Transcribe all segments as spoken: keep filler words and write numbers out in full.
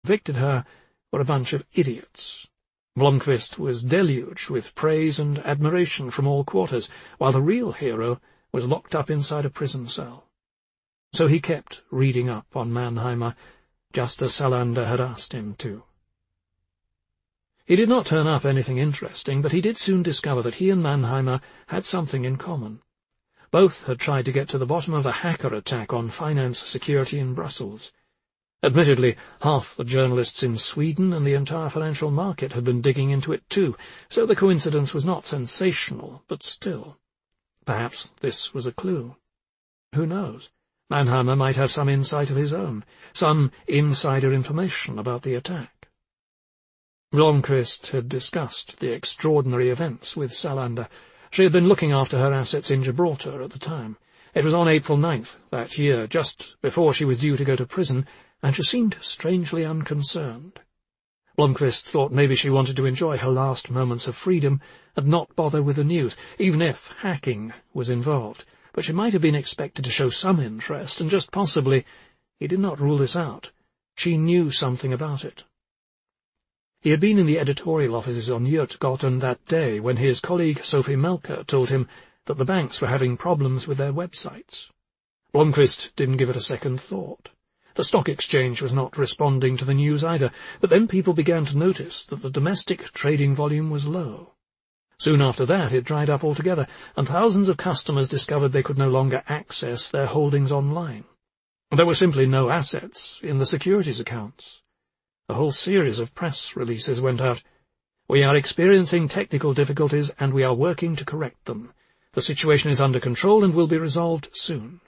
convicted her were a bunch of idiots. Blomqvist was deluged with praise and admiration from all quarters, while the real hero was locked up inside a prison cell. So he kept reading up on Mannheimer, just as Salander had asked him to. He did not turn up anything interesting, but he did soon discover that he and Mannheimer had something in common. Both had tried to get to the bottom of a hacker attack on finance security in Brussels. Admittedly, half the journalists in Sweden and the entire financial market had been digging into it too, so the coincidence was not sensational, but still. Perhaps this was a clue. Who knows? Mannheimer might have some insight of his own, some insider information about the attack. Blomqvist had discussed the extraordinary events with Salander. She had been looking after her assets in Gibraltar at the time. It was on April ninth that year, just before she was due to go to prison, and she seemed strangely unconcerned. Blomqvist thought maybe she wanted to enjoy her last moments of freedom and not bother with the news, even if hacking was involved, but she might have been expected to show some interest, and just possibly, he did not rule this out, she knew something about it. He had been in the editorial offices on Jutgatan that day when his colleague Sophie Melker told him that the banks were having problems with their websites. Blomqvist didn't give it a second thought. The stock exchange was not responding to the news either, but then people began to notice that the domestic trading volume was low. Soon after that it dried up altogether, and thousands of customers discovered they could no longer access their holdings online. There were simply no assets in the securities accounts. A whole series of press releases went out. "We are experiencing technical difficulties, and we are working to correct them. The situation is under control and will be resolved soon."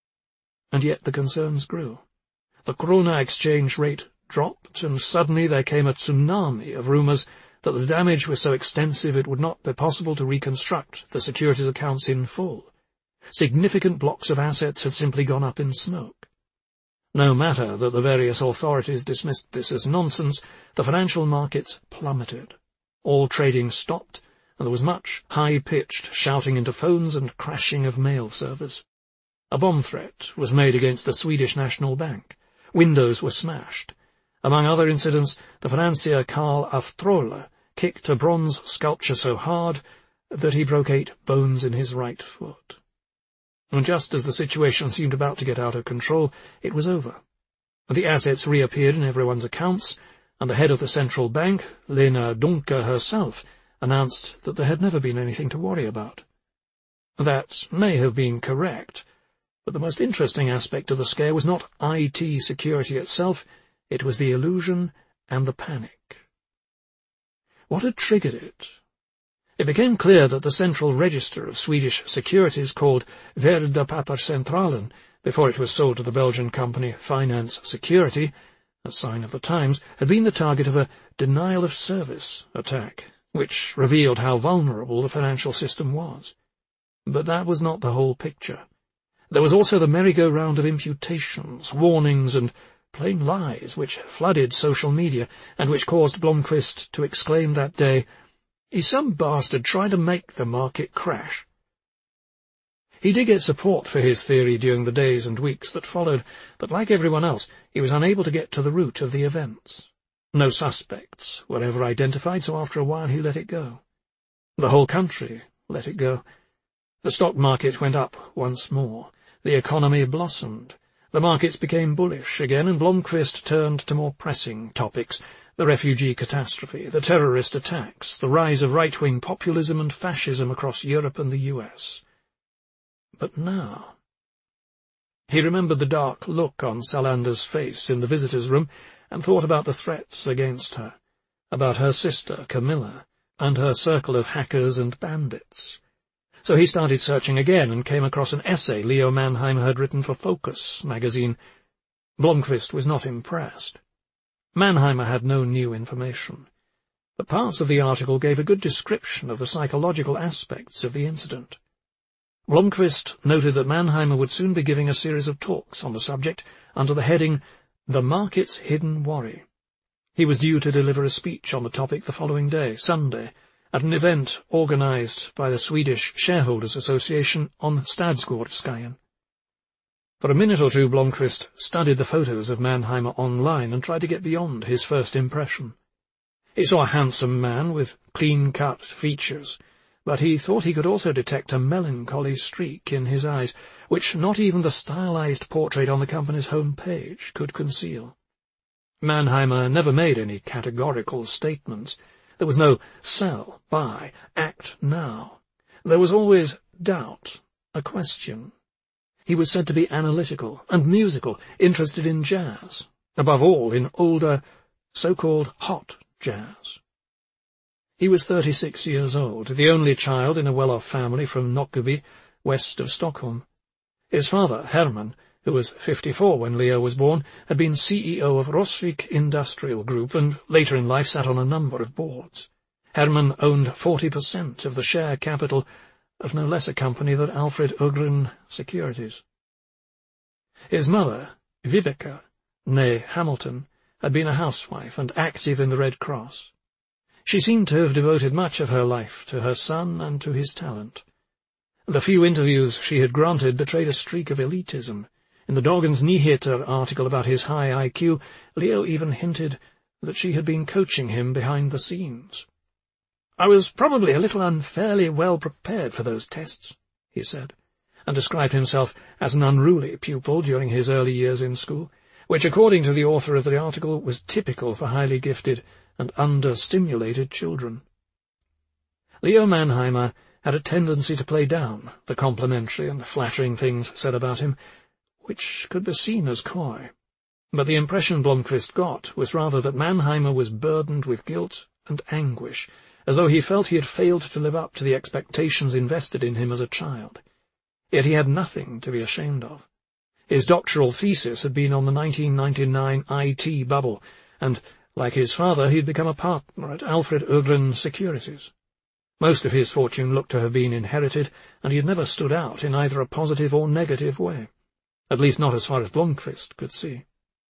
And yet the concerns grew. The krona exchange rate dropped, and suddenly there came a tsunami of rumours that the damage was so extensive it would not be possible to reconstruct the securities accounts in full. Significant blocks of assets had simply gone up in smoke. No matter that the various authorities dismissed this as nonsense, the financial markets plummeted. All trading stopped, and there was much high-pitched shouting into phones and crashing of mail servers. A bomb threat was made against the Swedish National Bank. Windows were smashed. Among other incidents, the financier Karl af Trolle kicked a bronze sculpture so hard that he broke eight bones in his right foot. And just as the situation seemed about to get out of control, it was over. The assets reappeared in everyone's accounts, and the head of the central bank, Lena Dunker herself, announced that there had never been anything to worry about. That may have been correct, but the most interesting aspect of the scare was not I T security itself, it was the illusion and the panic. What had triggered it? It became clear that the central register of Swedish securities, called Värdepapperscentralen, before it was sold to the Belgian company Finance Security, a sign of the times, had been the target of a denial-of-service attack, which revealed how vulnerable the financial system was. But that was not the whole picture. There was also the merry-go-round of imputations, warnings, and plain lies which flooded social media, and which caused Blomqvist to exclaim that day, "Is some bastard trying to make the market crash?" He did get support for his theory during the days and weeks that followed, but like everyone else, he was unable to get to the root of the events. No suspects were ever identified, so after a while he let it go. The whole country let it go. The stock market went up once more. The economy blossomed. The markets became bullish again, and Blomqvist turned to more pressing topics, the refugee catastrophe, the terrorist attacks, the rise of right-wing populism and fascism across Europe and the U S. But now... He remembered the dark look on Salander's face in the visitors' room, and thought about the threats against her, about her sister, Camilla, and her circle of hackers and bandits. So he started searching again and came across an essay Leo Mannheimer had written for Focus magazine. Blomqvist was not impressed. Mannheimer had no new information, but parts of the article gave a good description of the psychological aspects of the incident. Blomqvist noted that Mannheimer would soon be giving a series of talks on the subject under the heading The Market's Hidden Worry. He was due to deliver a speech on the topic the following day, Sunday, at an event organised by the Swedish Shareholders Association on Stadsgårdsskajen. For a minute or two Blomqvist studied the photos of Mannheimer online and tried to get beyond his first impression. He saw a handsome man with clean-cut features, but he thought he could also detect a melancholy streak in his eyes, which not even the stylized portrait on the company's home page could conceal. Mannheimer never made any categorical statements. There was no sell, buy, act now. There was always doubt, a question. He was said to be analytical and musical, interested in jazz, above all in older, so-called hot jazz. He was thirty-six years old, the only child in a well-off family from Nockeby, west of Stockholm. His father, Herman, who was fifty-four when Leo was born, had been C E O of Rosvik Industrial Group and later in life sat on a number of boards. Herman owned forty percent of the share capital of no less a company than Alfred Ögren Securities. His mother, Vibeke, née Hamilton, had been a housewife and active in the Red Cross. She seemed to have devoted much of her life to her son and to his talent. The few interviews she had granted betrayed a streak of elitism. In the Dagens Nyheter article about his high I Q, Leo even hinted that she had been coaching him behind the scenes. "I was probably a little unfairly well prepared for those tests," he said, and described himself as an unruly pupil during his early years in school, which, according to the author of the article, was typical for highly gifted and under-stimulated children. Leo Mannheimer had a tendency to play down the complimentary and flattering things said about him, which could be seen as coy. But the impression Blomqvist got was rather that Mannheimer was burdened with guilt and anguish, as though he felt he had failed to live up to the expectations invested in him as a child. Yet he had nothing to be ashamed of. His doctoral thesis had been on the nineteen ninety-nine I T bubble, and, like his father, he had become a partner at Alfred Ögren Securities. Most of his fortune looked to have been inherited, and he had never stood out in either a positive or negative way, at least not as far as Blomqvist could see.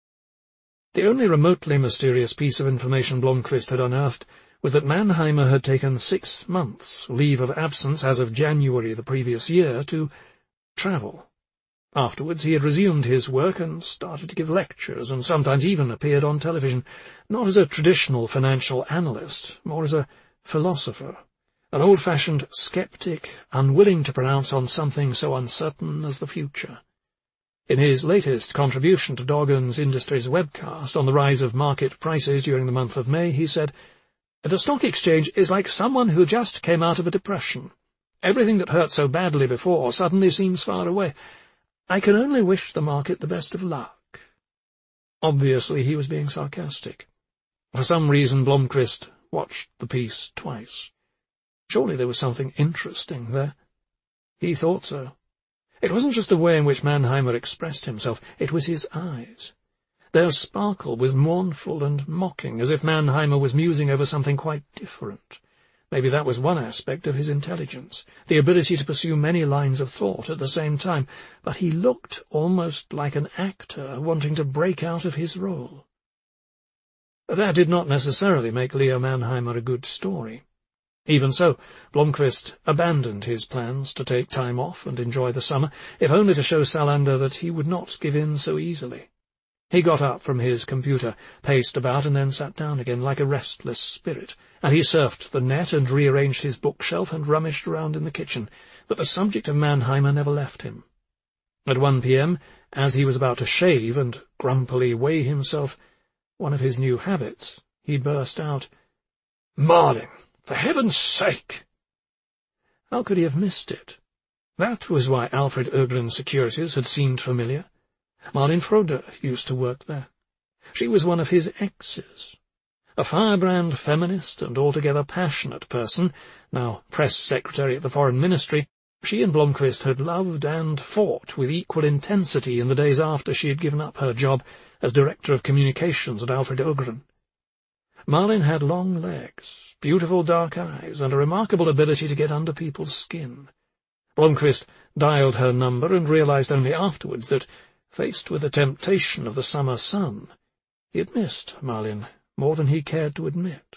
The only remotely mysterious piece of information Blomqvist had unearthed was that Mannheimer had taken six months' leave of absence as of January the previous year to travel. Afterwards he had resumed his work and started to give lectures, and sometimes even appeared on television, not as a traditional financial analyst, more as a philosopher, an old-fashioned skeptic, unwilling to pronounce on something so uncertain as the future. In his latest contribution to Dagens Industries webcast on the rise of market prices during the month of May, he said, "The stock exchange is like someone who just came out of a depression. Everything that hurt so badly before suddenly seems far away. I can only wish the market the best of luck." Obviously he was being sarcastic. For some reason Blomqvist watched the piece twice. Surely there was something interesting there. He thought so. It wasn't just the way in which Mannheimer expressed himself, it was his eyes. Their sparkle was mournful and mocking, as if Mannheimer was musing over something quite different. Maybe that was one aspect of his intelligence, the ability to pursue many lines of thought at the same time, but he looked almost like an actor wanting to break out of his role. That did not necessarily make Leo Mannheimer a good story. Even so, Blomqvist abandoned his plans to take time off and enjoy the summer, if only to show Salander that he would not give in so easily. He got up from his computer, paced about, and then sat down again like a restless spirit, and he surfed the net and rearranged his bookshelf and rummaged around in the kitchen, but the subject of Mannheimer never left him. At one p m, as he was about to shave and grumpily weigh himself, one of his new habits, he burst out, "Marlin, for heaven's sake!" How could he have missed it? That was why Alfred Ögren Securities had seemed familiar. Malin Frode used to work there. She was one of his exes. A firebrand feminist and altogether passionate person, now press secretary at the Foreign Ministry, she and Blomqvist had loved and fought with equal intensity in the days after she had given up her job as Director of Communications at Alfred Ögren. Malin had long legs, beautiful dark eyes, and a remarkable ability to get under people's skin. Blomqvist dialed her number and realized only afterwards that, faced with the temptation of the summer sun, he had missed Malin more than he cared to admit.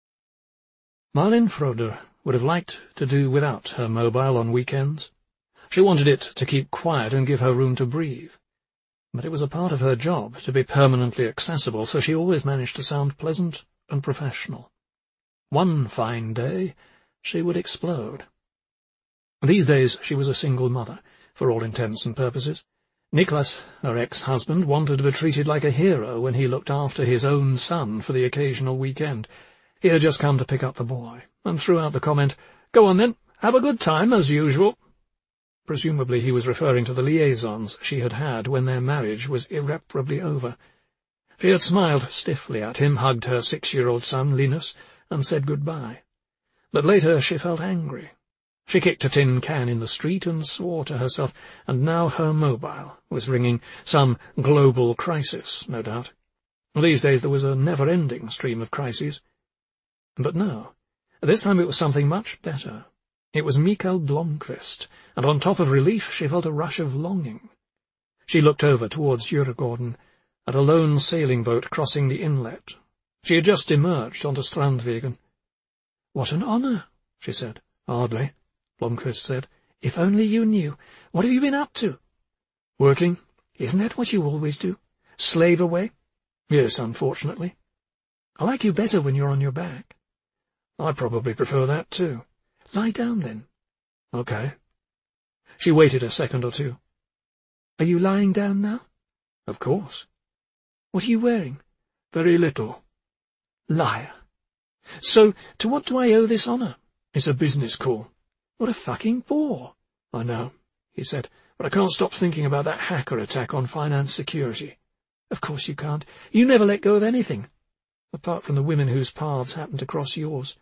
Malin Frode would have liked to do without her mobile on weekends. She wanted it to keep quiet and give her room to breathe. But it was a part of her job to be permanently accessible, so she always managed to sound pleasant and professional. One fine day, she would explode. These days she was a single mother, for all intents and purposes. Nicholas, her ex-husband, wanted to be treated like a hero when he looked after his own son for the occasional weekend. He had just come to pick up the boy, and threw out the comment, "Go on then, have a good time, as usual." Presumably he was referring to the liaisons she had had when their marriage was irreparably over. She had smiled stiffly at him, hugged her six-year-old son, Linus, and said goodbye. But later she felt angry. She kicked a tin can in the street and swore to herself, and now her mobile was ringing. Some global crisis, no doubt. These days there was a never-ending stream of crises. But no, this time it was something much better. It was Mikael Blomkvist, and on top of relief she felt a rush of longing. She looked over towards Djurgården, at a lone sailing boat crossing the inlet. She had just emerged onto Strandvägen. "What an honour," she said. "Hardly," Blomkvist said. "If only you knew. What have you been up to?" "Working." "Isn't that what you always do? Slave away?" "Yes, unfortunately." "I like you better when you're on your back." "I probably prefer that too." "Lie down, then." "Okay." She waited a second or two. "Are you lying down now?" "Of course." "What are you wearing?" "Very little." "Liar. So, to what do I owe this honour?" "It's a business call." "What a fucking bore." "I know," he said, "but I can't stop thinking about that hacker attack on Finance Security." "Of course you can't. You never let go of anything. Apart from the women whose paths happen to cross yours."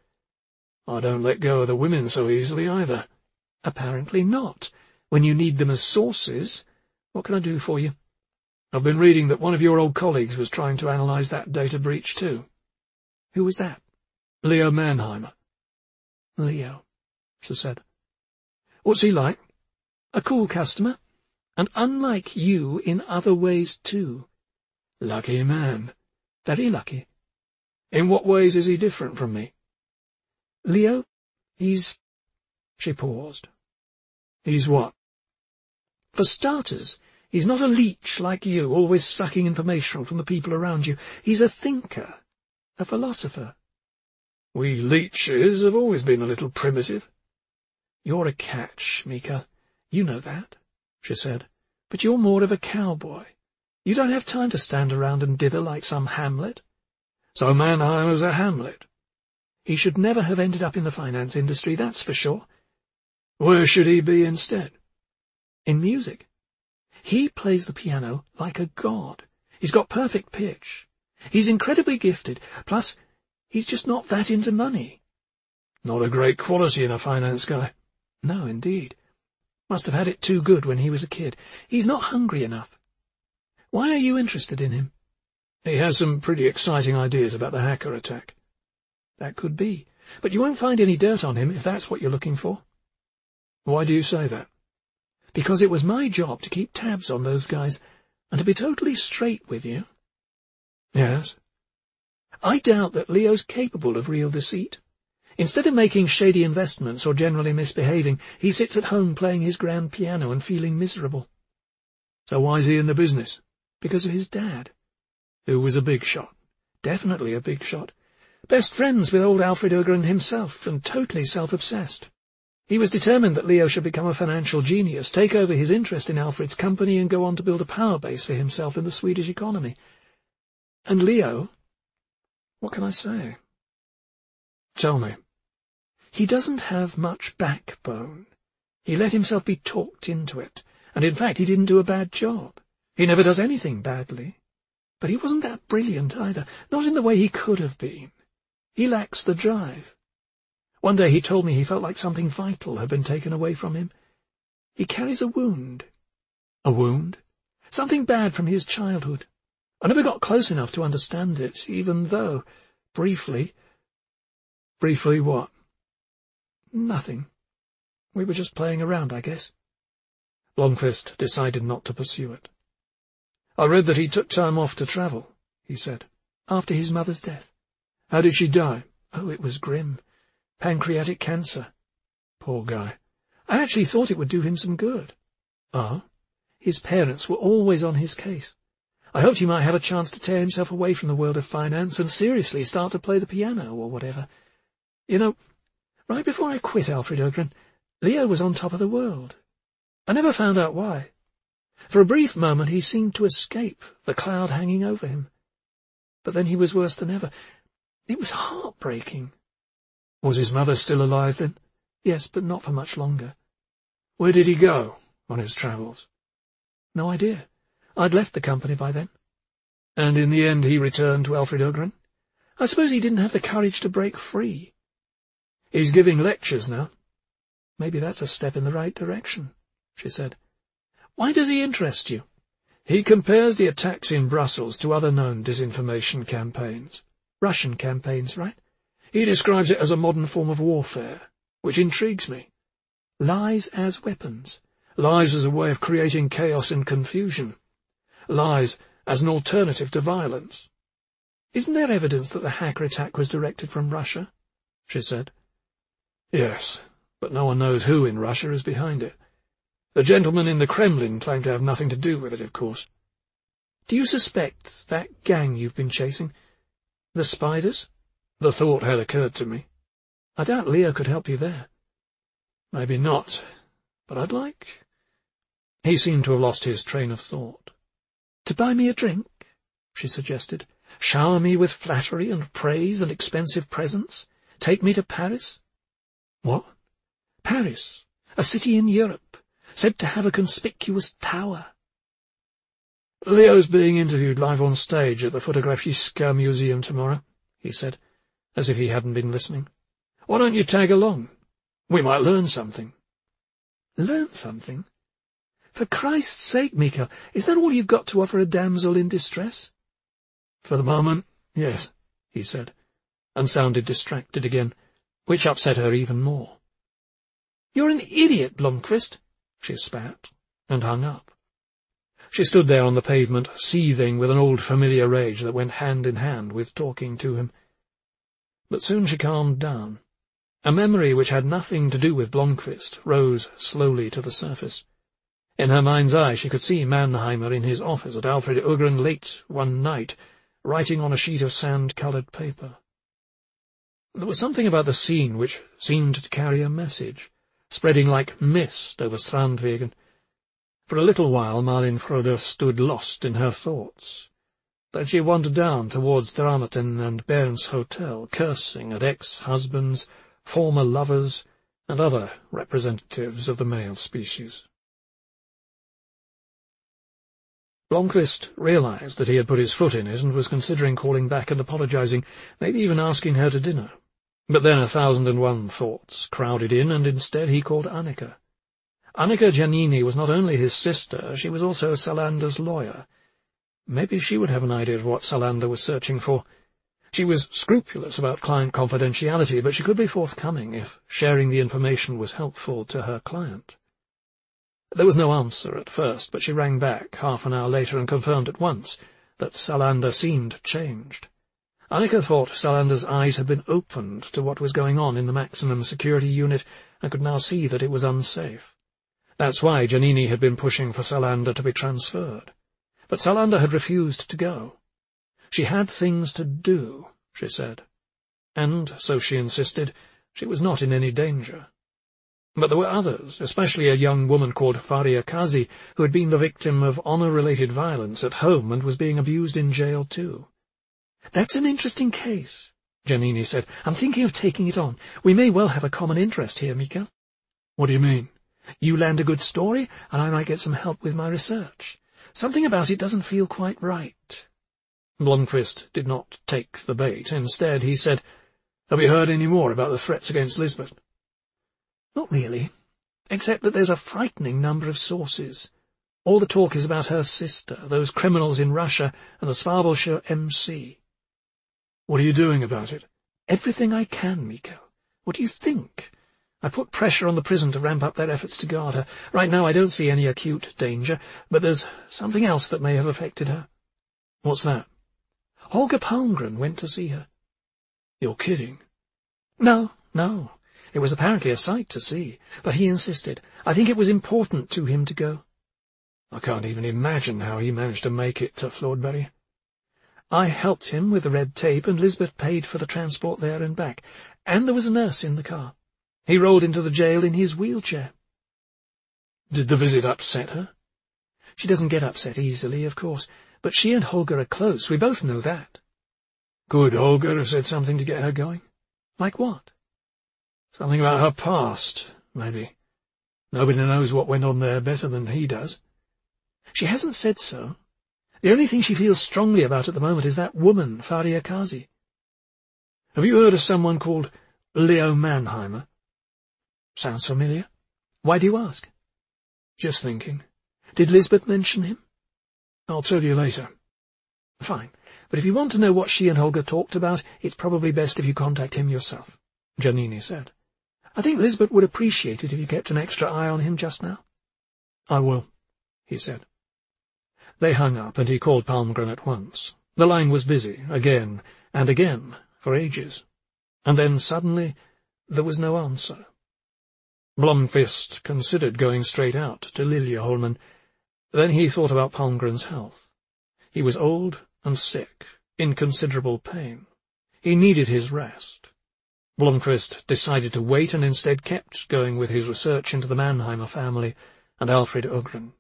"I don't let go of the women so easily, either." "Apparently not. When you need them as sources. What can I do for you?" "I've been reading that one of your old colleagues was trying to analyse that data breach too." "Who was that?" "Leo Mannheimer." "Leo," she said. "What's he like?" "A cool customer, and unlike you in other ways too." "Lucky man." "Very lucky." "In what ways is he different from me?" "Leo, he's—" She paused. "He's what?" "For starters, he's not a leech like you, always sucking information from the people around you. He's a thinker, a philosopher." "We leeches have always been a little primitive." "You're a catch, Mika. You know that," she said. "But you're more of a cowboy. You don't have time to stand around and dither like some Hamlet." "So Mannheimer's a Hamlet?" "He should never have ended up in the finance industry, that's for sure." "Where should he be instead?" "In music. He plays the piano like a god. He's got perfect pitch. He's incredibly gifted, plus he's just not that into money." "Not a great quality in a finance guy." "No, indeed. Must have had it too good when he was a kid. He's not hungry enough." "Why are you interested in him?" "He has some pretty exciting ideas about the hacker attack." "That could be, but you won't find any dirt on him if that's what you're looking for." "Why do you say that?" "Because it was my job to keep tabs on those guys, and to be totally straight with you." "Yes?" "I doubt that Leo's capable of real deceit. Instead of making shady investments or generally misbehaving, he sits at home playing his grand piano and feeling miserable." "So why's he in the business?" "Because of his dad." "Who was a big shot?" "Definitely a big shot. Best friends with old Alfred Ögren himself, and totally self-obsessed. He was determined that Leo should become a financial genius, take over his interest in Alfred's company, and go on to build a power base for himself in the Swedish economy. And Leo, what can I say?" "Tell me." "He doesn't have much backbone. He let himself be talked into it, and in fact he didn't do a bad job. He never does anything badly. But he wasn't that brilliant either, not in the way he could have been. He lacks the drive. One day he told me he felt like something vital had been taken away from him. He carries a wound." "A wound?" "Something bad from his childhood. I never got close enough to understand it, even though, briefly—" "Briefly what?" "Nothing. We were just playing around, I guess." Blomkvist decided not to pursue it. "I read that he took time off to travel," he said. "After his mother's death." "How did she die?" "Oh, it was grim. Pancreatic cancer." "Poor guy." I actually thought it would do him some good. Ah, his parents were always on his case. I hoped he might have a chance to tear himself away from the world of finance and seriously start to play the piano or whatever. You know, right before I quit Alfred Ogren, Leo was on top of the world. I never found out why. For a brief moment he seemed to escape the cloud hanging over him. But then he was worse than ever. It was heartbreaking. Was his mother still alive then? Yes, but not for much longer. Where did he go on his travels? No idea. I'd left the company by then. And in the end he returned to Alfred Ogren? I suppose he didn't have the courage to break free. He's giving lectures now. Maybe that's a step in the right direction, she said. Why does he interest you? He compares the attacks in Brussels to other known disinformation campaigns. Russian campaigns, right? He describes it as a modern form of warfare, which intrigues me. Lies as weapons. Lies as a way of creating chaos and confusion. Lies as an alternative to violence. Isn't there evidence that the hacker attack was directed from Russia? She said. Yes, but no one knows who in Russia is behind it. The gentlemen in the Kremlin claim to have nothing to do with it, of course. Do you suspect that gang you've been chasing? The Spiders? The thought had occurred to me. I doubt Leo could help you there. Maybe not, but I'd like... He seemed to have lost his train of thought. To buy me a drink, she suggested. Shower me with flattery and praise and expensive presents. Take me to Paris. What? Paris, a city in Europe, said to have a conspicuous tower. Leo's being interviewed live on stage at the Photographiska Museum tomorrow, he said, as if he hadn't been listening. Why don't you tag along? We might learn something. Learn something? For Christ's sake, Mikhail, is that all you've got to offer a damsel in distress? For the moment, yes, he said, and sounded distracted again, which upset her even more. You're an idiot, Blomqvist, she spat, and hung up. She stood there on the pavement, seething with an old familiar rage that went hand in hand with talking to him. But soon she calmed down. A memory which had nothing to do with Blomqvist rose slowly to the surface. In her mind's eye she could see Mannheimer in his office at Alfred Ogren late one night, writing on a sheet of sand-coloured paper. There was something about the scene which seemed to carry a message, spreading like mist over Strandvegen. For a little while Malin Frode stood lost in her thoughts. Then she wandered down towards Dramaten and Bern's hotel, cursing at ex-husbands, former lovers, and other representatives of the male species. Blomqvist realized that he had put his foot in it and was considering calling back and apologizing, maybe even asking her to dinner. But then a thousand and one thoughts crowded in, and instead he called Annika. Annika Giannini was not only his sister, she was also Salander's lawyer. Maybe she would have an idea of what Salander was searching for. She was scrupulous about client confidentiality, but she could be forthcoming if sharing the information was helpful to her client. There was no answer at first, but she rang back half an hour later and confirmed at once that Salander seemed changed. Annika thought Salander's eyes had been opened to what was going on in the maximum security unit and could now see that it was unsafe. That's why Giannini had been pushing for Salander to be transferred. But Salander had refused to go. She had things to do, she said. And, so she insisted, she was not in any danger. But there were others, especially a young woman called Faria Kazi, who had been the victim of honour-related violence at home and was being abused in jail too. That's an interesting case, Giannini said. I'm thinking of taking it on. We may well have a common interest here, Mikhail. What do you mean? You land a good story, and I might get some help with my research. Something about it doesn't feel quite right. Blomqvist did not take the bait. Instead, he said, Have you heard any more about the threats against Lisbeth? Not really, except that there's a frightening number of sources. All the talk is about her sister, those criminals in Russia, and the Svavelshire M C. What are you doing about it? Everything I can, Mikhail. What do you think? I put pressure on the prison to ramp up their efforts to guard her. Right now I don't see any acute danger, but there's something else that may have affected her. What's that? Holger Palmgren went to see her. You're kidding. No, no. It was apparently a sight to see, but he insisted. I think it was important to him to go. I can't even imagine how he managed to make it to Flordbury. I helped him with the red tape, and Lisbeth paid for the transport there and back, and there was a nurse in the car. He rolled into the jail in his wheelchair. Did the visit upset her? She doesn't get upset easily, of course, but she and Holger are close, we both know that. Could Holger have said something to get her going? Like what? Something about her past, maybe. Nobody knows what went on there better than he does. She hasn't said so. The only thing she feels strongly about at the moment is that woman, Faria Kazi. Have you heard of someone called Leo Mannheimer? Sounds familiar. Why do you ask? Just thinking. Did Lisbeth mention him? I'll tell you later. Fine, but if you want to know what she and Holger talked about, it's probably best if you contact him yourself, Giannini said. I think Lisbeth would appreciate it if you kept an extra eye on him just now. I will, he said. They hung up, and he called Palmgren at once. The line was busy, again and again, for ages. And then, suddenly, there was no answer. Blomqvist considered going straight out to Liljeholmen. Then he thought about Palmgren's health. He was old and sick, in considerable pain. He needed his rest. Blomqvist decided to wait and instead kept going with his research into the Mannheimer family and Alfred Ugren.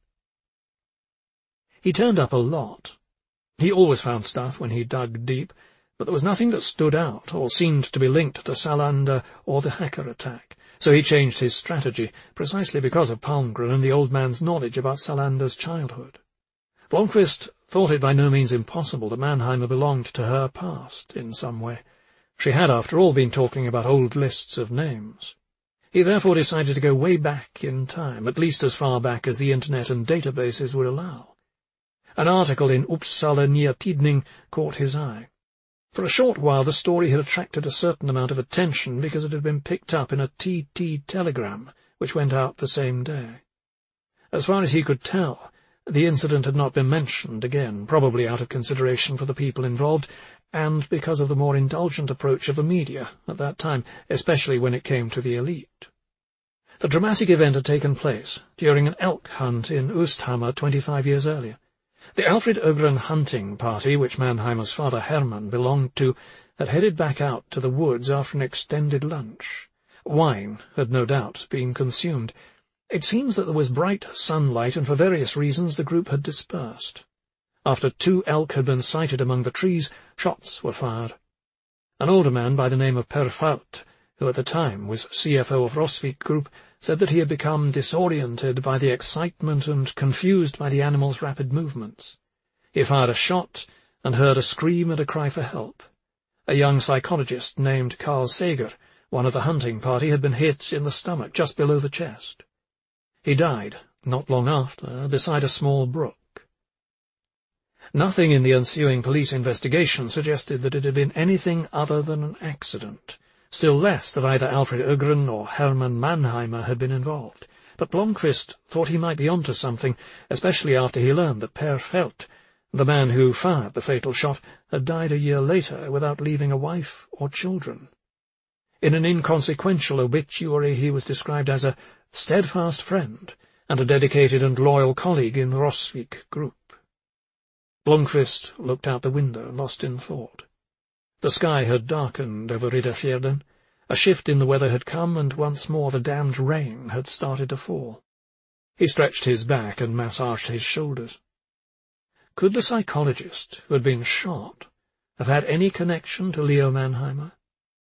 He turned up a lot. He always found stuff when he dug deep, but there was nothing that stood out or seemed to be linked to Salander or the hacker attack, so he changed his strategy, precisely because of Palmgren and the old man's knowledge about Salander's childhood. Blomqvist thought it by no means impossible that Mannheimer belonged to her past in some way. She had, after all, been talking about old lists of names. He therefore decided to go way back in time, at least as far back as the Internet and databases would allow. An article in Uppsala Nya Tidning caught his eye. For a short while the story had attracted a certain amount of attention because it had been picked up in a T T telegram, which went out the same day. As far as he could tell, the incident had not been mentioned again, probably out of consideration for the people involved, and because of the more indulgent approach of the media at that time, especially when it came to the elite. The dramatic event had taken place during an elk hunt in Osthamar twenty-five years earlier. The Alfred Ugren hunting party, which Mannheimer's father Hermann belonged to, had headed back out to the woods after an extended lunch. Wine had no doubt been consumed. It seems that there was bright sunlight, and for various reasons the group had dispersed. After two elk had been sighted among the trees, shots were fired. An older man by the name of Per Falk, who at the time was C F O of Rosvik Group, said that he had become disoriented by the excitement and confused by the animal's rapid movements. He fired a shot and heard a scream and a cry for help. A young psychologist named Carl Sager, one of the hunting party, had been hit in the stomach just below the chest. He died, not long after, beside a small brook. Nothing in the ensuing police investigation suggested that it had been anything other than an accident, still less that either Alfred Ugren or Hermann Mannheimer had been involved. But Blomqvist thought he might be onto something, especially after he learned that Per Falk, the man who fired the fatal shot, had died a year later without leaving a wife or children. In an inconsequential obituary he was described as a steadfast friend and a dedicated and loyal colleague in Rosvik Group. Blomqvist looked out the window, lost in thought. The sky had darkened over Riddarfjärden. A shift in the weather had come, and once more the damned rain had started to fall. He stretched his back and massaged his shoulders. Could the psychologist, who had been shot, have had any connection to Leo Mannheimer?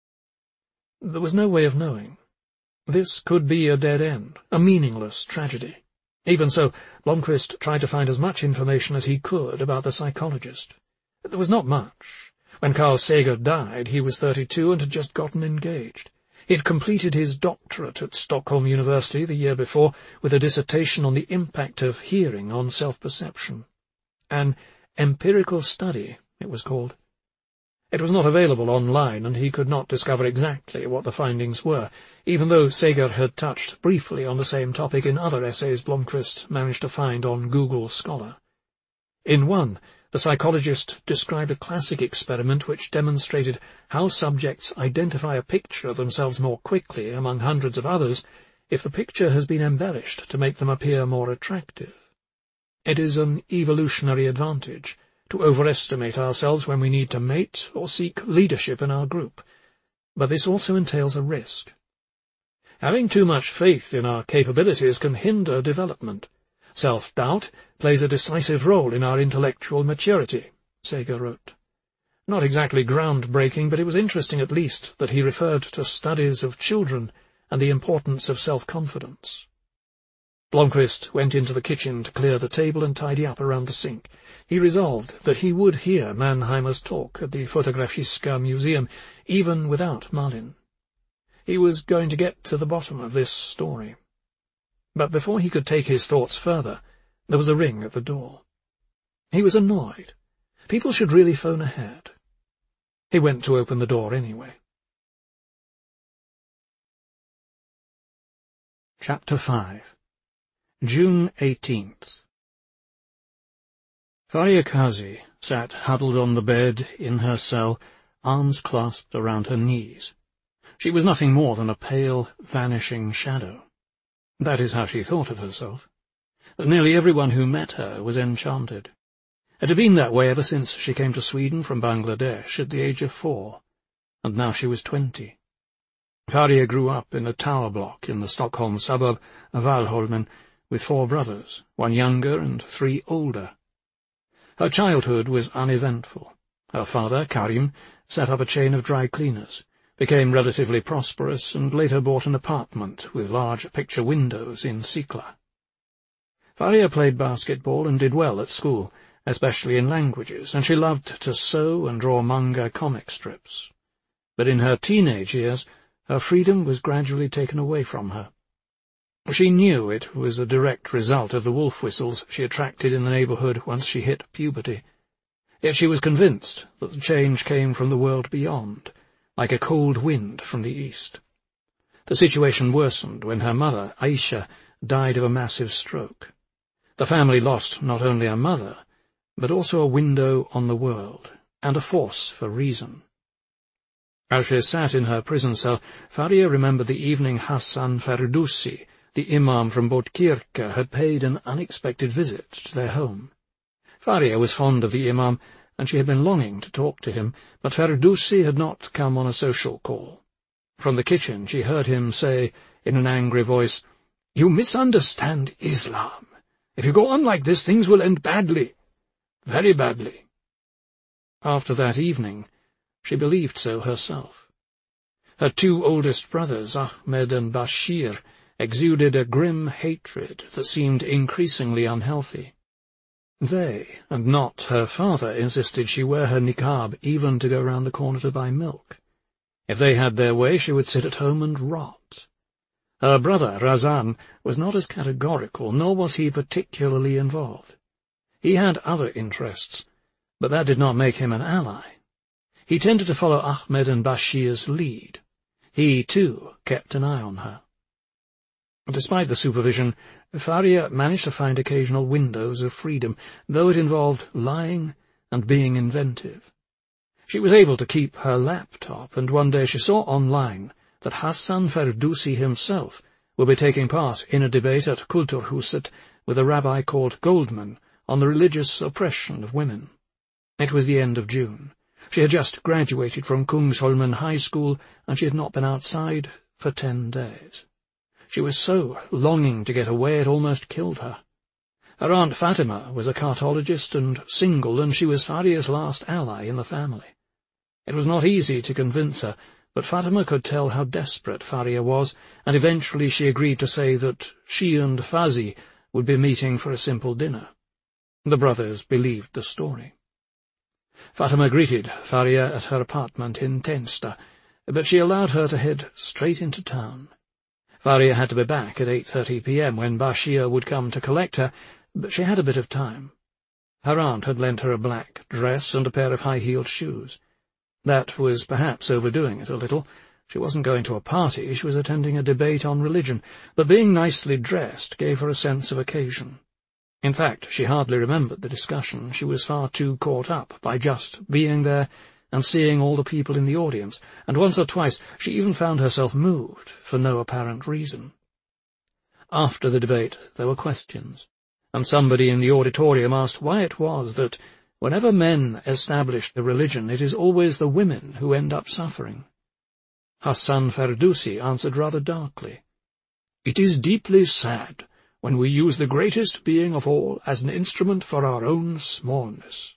There was no way of knowing. This could be a dead end, a meaningless tragedy. Even so, Blomqvist tried to find as much information as he could about the psychologist. There was not much. When Carl Sager died, he was thirty-two and had just gotten engaged. He had completed his doctorate at Stockholm University the year before with a dissertation on the impact of hearing on self-perception. An empirical study, it was called. It was not available online, and he could not discover exactly what the findings were, even though Sager had touched briefly on the same topic in other essays Blomqvist managed to find on Google Scholar. In one, The psychologist described a classic experiment which demonstrated how subjects identify a picture of themselves more quickly among hundreds of others if the picture has been embellished to make them appear more attractive. It is an evolutionary advantage to overestimate ourselves when we need to mate or seek leadership in our group, but this also entails a risk. Having too much faith in our capabilities can hinder development. Self-doubt plays a decisive role in our intellectual maturity, Sager wrote. Not exactly groundbreaking, but it was interesting at least that he referred to studies of children and the importance of self-confidence. Blomqvist went into the kitchen to clear the table and tidy up around the sink. He resolved that he would hear Mannheimer's talk at the Fotografiska Museum, even without Malin. He was going to get to the bottom of this story. But before he could take his thoughts further, there was a ring at the door. He was annoyed. People should really phone ahead. He went to open the door anyway. Chapter five. June eighteenth. Faria Kazi sat huddled on the bed in her cell, arms clasped around her knees. She was nothing more than a pale, vanishing shadow. That is how she thought of herself. Nearly everyone who met her was enchanted. It had been that way ever since she came to Sweden from Bangladesh at the age of four, and now she was twenty. Faria grew up in a tower block in the Stockholm suburb of Valholmen with four brothers, one younger and three older. Her childhood was uneventful. Her father, Karim, set up a chain of dry cleaners, became relatively prosperous, and later bought an apartment with large picture windows in Sikla. Faria played basketball and did well at school, especially in languages, and she loved to sew and draw manga comic strips. But in her teenage years, her freedom was gradually taken away from her. She knew it was a direct result of the wolf whistles she attracted in the neighbourhood once she hit puberty. Yet she was convinced that the change came from the world beyond, like a cold wind from the east. The situation worsened when her mother, Aisha, died of a massive stroke. The family lost not only a mother, but also a window on the world, and a force for reason. As she sat in her prison cell, Faria remembered the evening Hassan Ferdowsi, the imam from Botkirka, had paid an unexpected visit to their home. Faria was fond of the imam, and she had been longing to talk to him, but Ferdowsi had not come on a social call. From the kitchen she heard him say, in an angry voice, "You misunderstand Islam. If you go on like this, things will end badly. Very badly." After that evening, she believed so herself. Her two oldest brothers, Ahmed and Bashir, exuded a grim hatred that seemed increasingly unhealthy. They, and not her father, insisted she wear her niqab even to go round the corner to buy milk. If they had their way, she would sit at home and rot. Her brother, Razan, was not as categorical, nor was he particularly involved. He had other interests, but that did not make him an ally. He tended to follow Ahmed and Bashir's lead. He, too, kept an eye on her. Despite the supervision, Faria managed to find occasional windows of freedom, though it involved lying and being inventive. She was able to keep her laptop, and one day she saw online that Hassan Ferdowsi himself would be taking part in a debate at Kulturhuset with a rabbi called Goldman on the religious oppression of women. It was the end of June. She had just graduated from Kungsholmen High School, and she had not been outside for ten days. She was so longing to get away it almost killed her. Her Aunt Fatima was a cartologist and single, and she was Faria's last ally in the family. It was not easy to convince her, but Fatima could tell how desperate Faria was, and eventually she agreed to say that she and Fazi would be meeting for a simple dinner. The brothers believed the story. Fatima greeted Faria at her apartment in Tensta, but she allowed her to head straight into town. Faria had to be back at eight thirty p m when Bashir would come to collect her, but she had a bit of time. Her aunt had lent her a black dress and a pair of high-heeled shoes. That was perhaps overdoing it a little. She wasn't going to a party, she was attending a debate on religion, but being nicely dressed gave her a sense of occasion. In fact, she hardly remembered the discussion. She was far too caught up by just being there and seeing all the people in the audience, and once or twice she even found herself moved for no apparent reason. After the debate there were questions, and somebody in the auditorium asked why it was that, whenever men establish a religion, it is always the women who end up suffering. Hassan Ferdowsi answered rather darkly, "It is deeply sad when we use the greatest being of all as an instrument for our own smallness."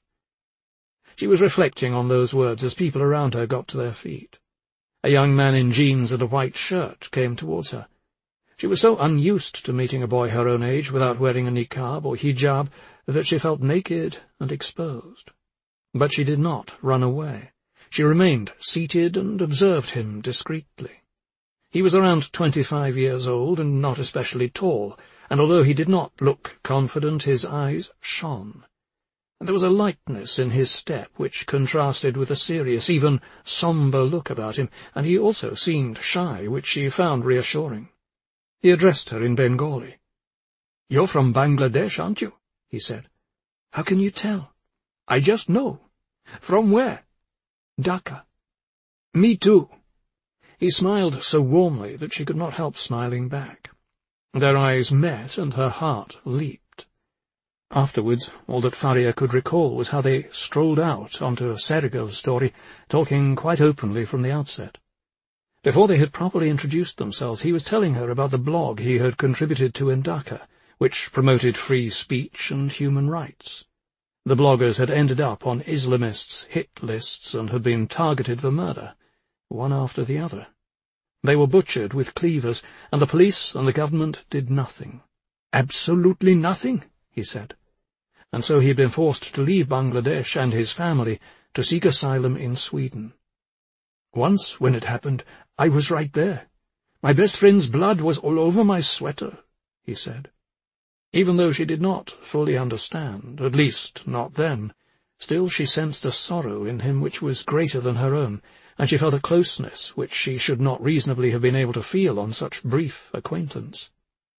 She was reflecting on those words as people around her got to their feet. A young man in jeans and a white shirt came towards her. She was so unused to meeting a boy her own age without wearing a niqab or hijab that she felt naked and exposed. But she did not run away. She remained seated and observed him discreetly. He was around twenty-five years old and not especially tall, and although he did not look confident, his eyes shone. And there was a lightness in his step which contrasted with a serious, even sombre look about him, and he also seemed shy, which she found reassuring. He addressed her in Bengali. "You're from Bangladesh, aren't you?" he said. "How can you tell?" "I just know." "From where?" "Dhaka." "Me too." He smiled so warmly that she could not help smiling back. Their eyes met, and her heart leaped. Afterwards, all that Faria could recall was how they strolled out onto Sergel's story, talking quite openly from the outset. Before they had properly introduced themselves, he was telling her about the blog he had contributed to in Dhaka, which promoted free speech and human rights. The bloggers had ended up on Islamists' hit lists and had been targeted for murder, one after the other. They were butchered with cleavers, and the police and the government did nothing. "Absolutely nothing," he said. And so he had been forced to leave Bangladesh and his family to seek asylum in Sweden. "Once, when it happened, I was right there. My best friend's blood was all over my sweater," he said. Even though she did not fully understand, at least not then, still she sensed a sorrow in him which was greater than her own, and she felt a closeness which she should not reasonably have been able to feel on such brief acquaintance.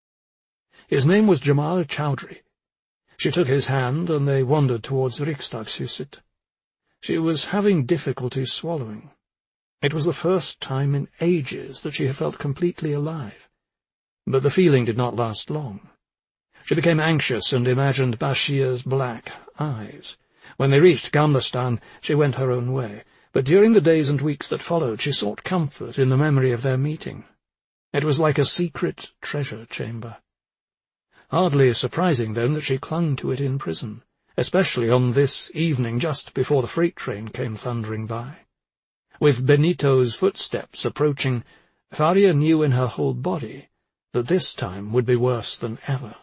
His name was Jamal Chowdhury. She took his hand, and they wandered towards Riksdagshuset. She was having difficulty swallowing. It was the first time in ages that she had felt completely alive. But the feeling did not last long. She became anxious and imagined Bashir's black eyes. When they reached Gambastan, she went her own way, but during the days and weeks that followed she sought comfort in the memory of their meeting. It was like a secret treasure chamber. Hardly surprising, then, that she clung to it in prison, especially on this evening just before the freight train came thundering by. With Benito's footsteps approaching, Faria knew in her whole body that this time would be worse than ever.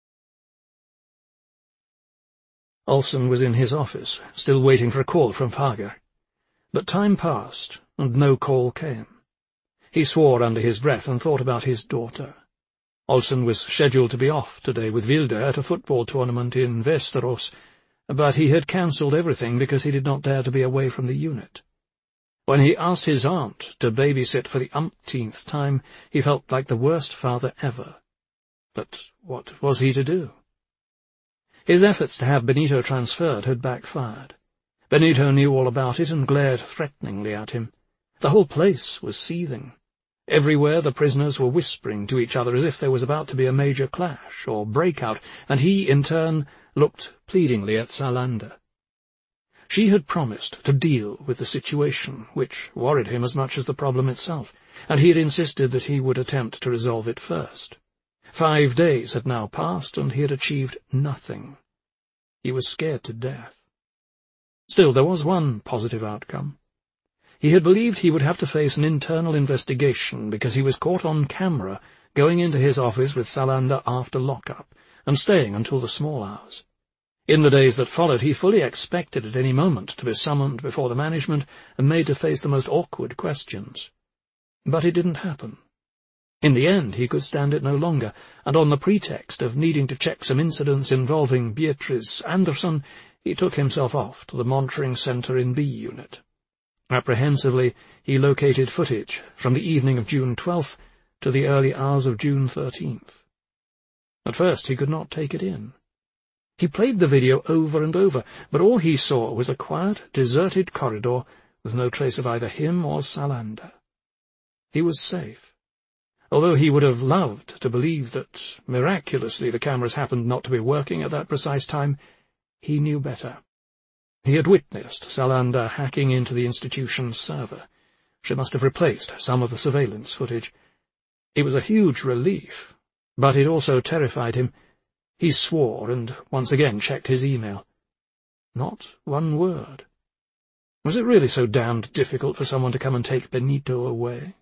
Olsen was in his office, still waiting for a call from Fager. But time passed, and no call came. He swore under his breath and thought about his daughter. Olsen was scheduled to be off today with Vilde at a football tournament in Västerås, but he had cancelled everything because he did not dare to be away from the unit. When he asked his aunt to babysit for the umpteenth time, he felt like the worst father ever. But what was he to do? His efforts to have Benito transferred had backfired. Benito knew all about it and glared threateningly at him. The whole place was seething. Everywhere the prisoners were whispering to each other as if there was about to be a major clash or breakout, and he, in turn, looked pleadingly at Salander. She had promised to deal with the situation, which worried him as much as the problem itself, and he had insisted that he would attempt to resolve it first. Five days had now passed, and he had achieved nothing. He was scared to death. Still, there was one positive outcome. He had believed he would have to face an internal investigation because he was caught on camera going into his office with Salander after lockup and staying until the small hours. In the days that followed, he fully expected at any moment to be summoned before the management and made to face the most awkward questions. But it didn't happen. In the end, he could stand it no longer, and on the pretext of needing to check some incidents involving Beatrice Anderson, he took himself off to the monitoring centre in B Unit. Apprehensively, he located footage from the evening of June twelfth to the early hours of June thirteenth. At first he could not take it in. He played the video over and over, but all he saw was a quiet, deserted corridor with no trace of either him or Salander. He was safe. Although he would have loved to believe that, miraculously, the cameras happened not to be working at that precise time, he knew better. He had witnessed Salander hacking into the institution's server. She must have replaced some of the surveillance footage. It was a huge relief, but it also terrified him. He swore and once again checked his email. Not one word. Was it really so damned difficult for someone to come and take Benito away?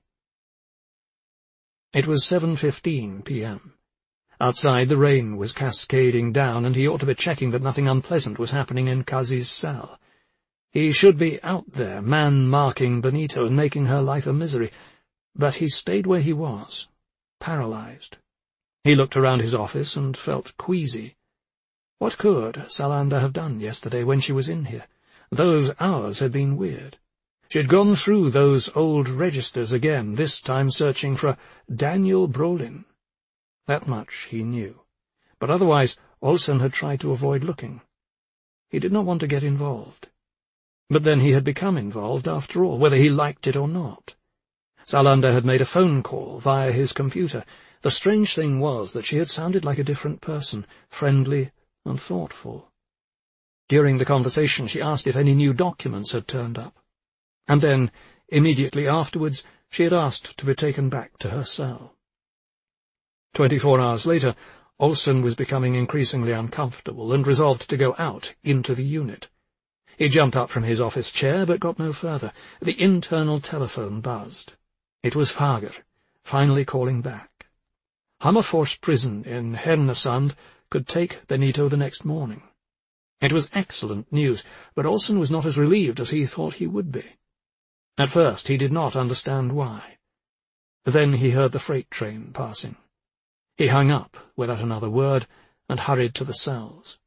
It was seven fifteen p m Outside, the rain was cascading down, and he ought to be checking that nothing unpleasant was happening in Kazi's cell. He should be out there, man-marking Benito and making her life a misery. But he stayed where he was, paralyzed. He looked around his office and felt queasy. What could Salander have done yesterday when she was in here? Those hours had been weird. She had gone through those old registers again, this time searching for a Daniel Brolin. That much he knew. But otherwise, Olsen had tried to avoid looking. He did not want to get involved. But then he had become involved after all, whether he liked it or not. Salander had made a phone call via his computer. The strange thing was that she had sounded like a different person, friendly and thoughtful. During the conversation she asked if any new documents had turned up. And then, immediately afterwards, she had asked to be taken back to her cell. Twenty-four hours later, Olsen was becoming increasingly uncomfortable and resolved to go out into the unit. He jumped up from his office chair, but got no further. The internal telephone buzzed. It was Fager, finally calling back. Hammerfors prison in Härnösand could take Benito the next morning. It was excellent news, but Olsen was not as relieved as he thought he would be. At first he did not understand why. Then he heard the freight train passing. He hung up without another word and hurried to the cells.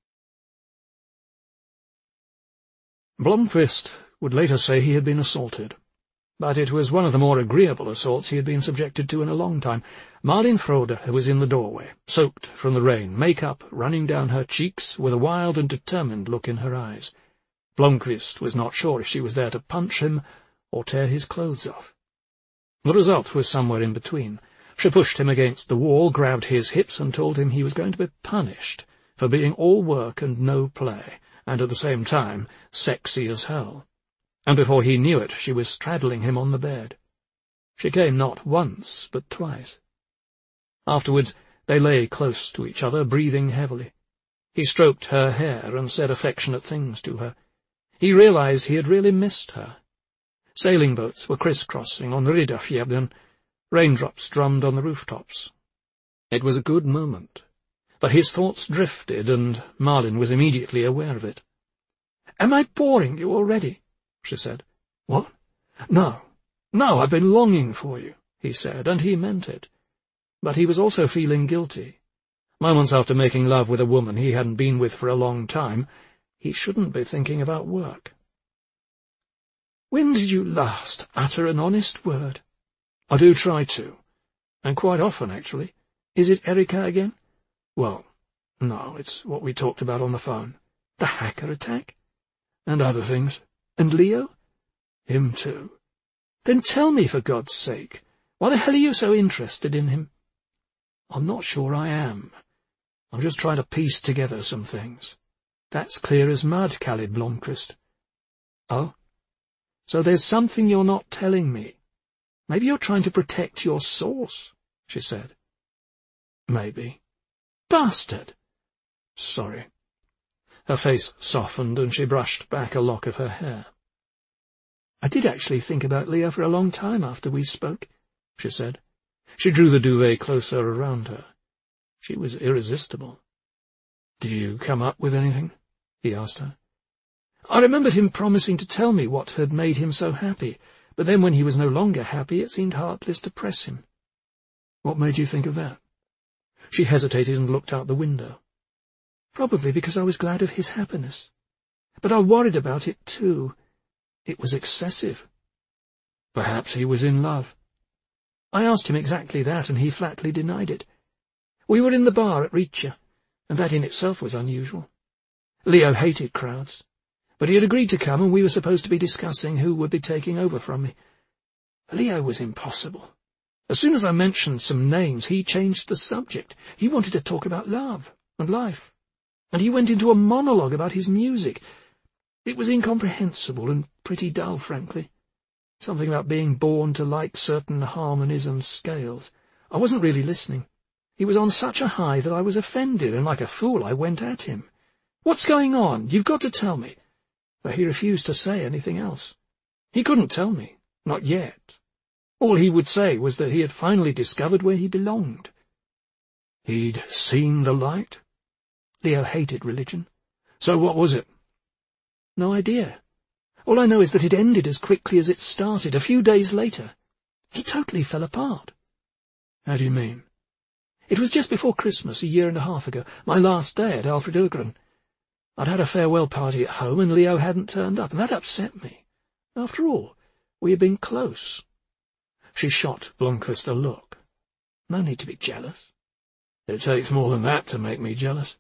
Blomqvist would later say he had been assaulted, but it was one of the more agreeable assaults he had been subjected to in a long time. Malin Frode was in the doorway, soaked from the rain, makeup running down her cheeks, with a wild and determined look in her eyes. Blomqvist was not sure if she was there to punch him or tear his clothes off. The result was somewhere in between. She pushed him against the wall, grabbed his hips, and told him he was going to be punished for being all work and no play, and at the same time sexy as hell. And before he knew it, she was straddling him on the bed. She came not once, but twice. Afterwards they lay close to each other, breathing heavily. He stroked her hair and said affectionate things to her. He realized he had really missed her. Sailing boats were crisscrossing on Riddarfjärden. Raindrops drummed on the rooftops. It was a good moment. But his thoughts drifted, and Malin was immediately aware of it. "Am I boring you already?" she said. "What? No. No, I've been longing for you," he said, and he meant it. But he was also feeling guilty. Moments after making love with a woman he hadn't been with for a long time, he shouldn't be thinking about work. "When did you last utter an honest word?" "I do try to, and quite often, actually." "Is it Erika again?" "Well, no, it's what we talked about on the phone." "The hacker attack?" "And other things." "And Leo?" "Him too." "Then tell me, for God's sake. Why the hell are you so interested in him?" "I'm not sure I am. I'm just trying to piece together some things." "That's clear as mud, Khalid Blomqvist." "Oh? So there's something you're not telling me. Maybe you're trying to protect your source," she said. "Maybe." "Bastard!" "Sorry." Her face softened, and she brushed back a lock of her hair. "I did actually think about Leo for a long time after we spoke," she said. She drew the duvet closer around her. She was irresistible. "Did you come up with anything?" he asked her. "I remembered him promising to tell me what had made him so happy, but then when he was no longer happy it seemed heartless to press him." "What made you think of that?" She hesitated and looked out the window. "Probably because I was glad of his happiness. But I worried about it too. It was excessive." "Perhaps he was in love." "I asked him exactly that, and he flatly denied it. We were in the bar at Richa, and that in itself was unusual. Leo hated crowds, but he had agreed to come, and we were supposed to be discussing who would be taking over from me. Leo was impossible. As soon as I mentioned some names, he changed the subject. He wanted to talk about love and life, and he went into a monologue about his music. It was incomprehensible and pretty dull, frankly. Something about being born to like certain harmonies and scales. I wasn't really listening. He was on such a high that I was offended, and like a fool I went at him. "What's going on? You've got to tell me." But he refused to say anything else. He couldn't tell me, not yet. All he would say was that he had finally discovered where he belonged. He'd seen the light? Leo hated religion. So what was it? No idea. All I know is that it ended as quickly as it started, a few days later. He totally fell apart. How do you mean? It was just before Christmas, a year and a half ago, my last day at Alfred Ugren. I'd had a farewell party at home, and Leo hadn't turned up, and that upset me. After all, we had been close. She shot Blomqvist a look. No need to be jealous. It takes more than that to make me jealous.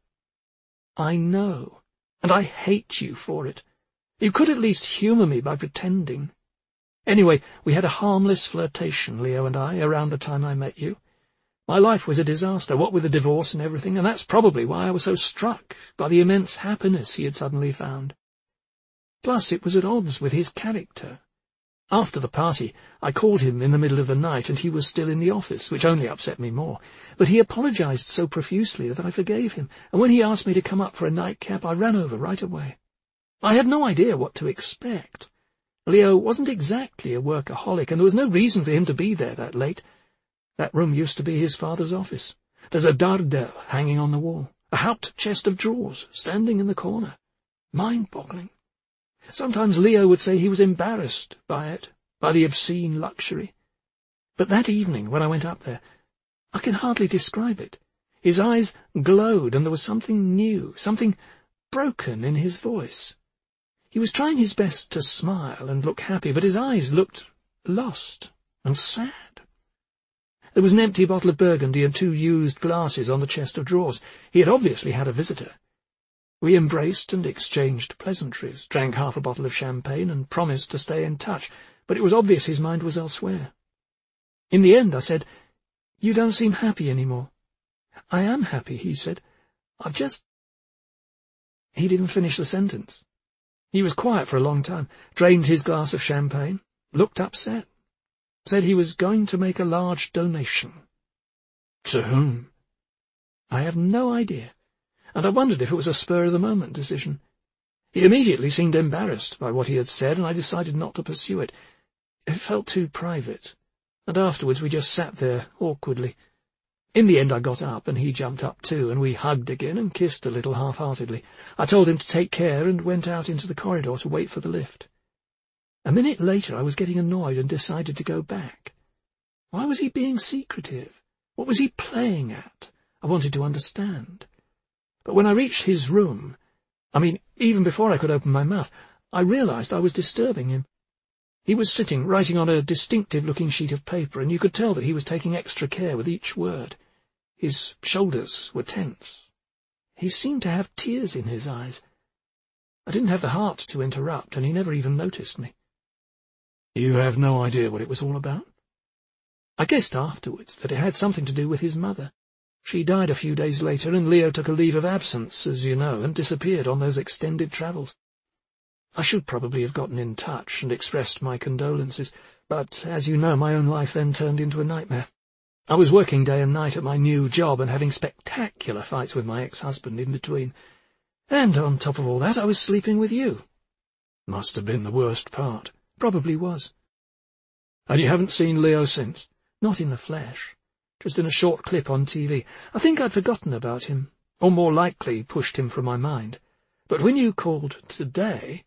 I know, and I hate you for it. You could at least humour me by pretending. Anyway, we had a harmless flirtation, Leo and I, around the time I met you. My life was a disaster, what with the divorce and everything, and that's probably why I was so struck by the immense happiness he had suddenly found. Plus, it was at odds with his character. After the party, I called him in the middle of the night, and he was still in the office, which only upset me more. But he apologized so profusely that I forgave him, and when he asked me to come up for a nightcap, I ran over right away. I had no idea what to expect. Leo wasn't exactly a workaholic, and there was no reason for him to be there that late. That room used to be his father's office. There's a Dardel hanging on the wall, a Haupt chest of drawers standing in the corner. Mind-boggling. Sometimes Leo would say he was embarrassed by it, by the obscene luxury. But that evening, when I went up there, I can hardly describe it. His eyes glowed, and there was something new, something broken in his voice. He was trying his best to smile and look happy, but his eyes looked lost and sad. There was an empty bottle of Burgundy and two used glasses on the chest of drawers. He had obviously had a visitor. We embraced and exchanged pleasantries, drank half a bottle of champagne, and promised to stay in touch, but it was obvious his mind was elsewhere. In the end, I said, "You don't seem happy any more." "I am happy," he said. "I've just—" He didn't finish the sentence. He was quiet for a long time, drained his glass of champagne, looked upset, said he was going to make a large donation. To whom? I have no idea, and I wondered if it was a spur-of-the-moment decision. He immediately seemed embarrassed by what he had said, and I decided not to pursue it. It felt too private, and afterwards we just sat there awkwardly. In the end I got up, and he jumped up too, and we hugged again and kissed a little half-heartedly. I told him to take care and went out into the corridor to wait for the lift. A minute later I was getting annoyed and decided to go back. Why was he being secretive? What was he playing at? I wanted to understand. But when I reached his room, I mean, even before I could open my mouth, I realized I was disturbing him. He was sitting, writing on a distinctive-looking sheet of paper, and you could tell that he was taking extra care with each word. His shoulders were tense. He seemed to have tears in his eyes. I didn't have the heart to interrupt, and he never even noticed me. You have no idea what it was all about? I guessed afterwards that it had something to do with his mother. She died a few days later, and Leo took a leave of absence, as you know, and disappeared on those extended travels. I should probably have gotten in touch and expressed my condolences, but, as you know, my own life then turned into a nightmare. I was working day and night at my new job and having spectacular fights with my ex-husband in between. And on top of all that, I was sleeping with you. Must have been the worst part. Probably was. And you haven't seen Leo since? Not in the flesh. Just in a short clip on T V. I think I'd forgotten about him, or more likely pushed him from my mind. But when you called today—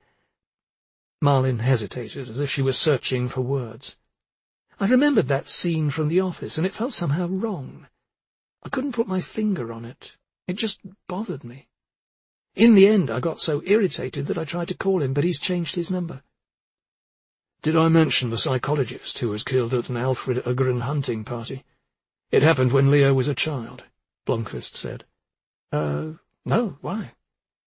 Marlin hesitated, as if she was searching for words. I remembered that scene from the office, and it felt somehow wrong. I couldn't put my finger on it. It just bothered me. In the end, I got so irritated that I tried to call him, but he's changed his number. Did I mention the psychologist who was killed at an Alfred Ugren hunting party? It happened when Leo was a child, Blomqvist said. Uh, no, why?